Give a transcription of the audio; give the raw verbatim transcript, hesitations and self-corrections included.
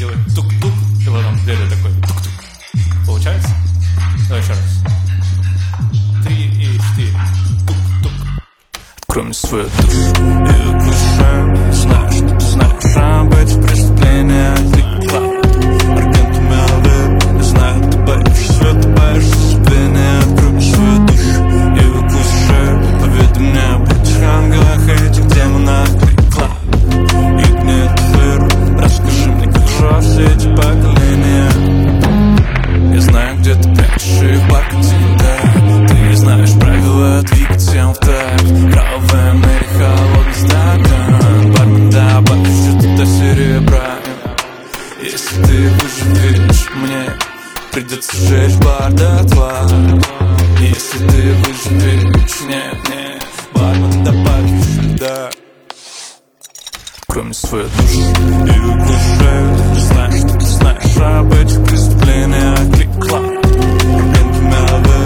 делать тук-тук, и потом в двери такой тук-тук. Получается? Давай еще раз. Три и четыре. Тук-тук. Открой мне свою душу и окружаю. Знаю, что ты знаешь об этих преступлениях. Клик-клак, аргенту мелодию. Я знаю, ты боишься, ты боишься забвения. Открой мне свою душу и окружаю. Поведай мне об этих ангелах, этих демонах. Клик-клак, и гнет веру. Расскажи мне, как живут все эти поколения. Я знаю, где ты прячешь их бархатин, да. Ты знаешь правила, двигать всем в такт. Кровавая Мэри, холодный стакан. Бармен добавишь что-то до серебра. Если ты выживешь, мне придется сжечь бар дотла. Если ты выживешь, нет, нет, бармен добавишь льда. Кроме свою душу и окружаю. Ты знаешь, что ты знаешь об этих преступлениях. Клик-клак, аргенту мелодию.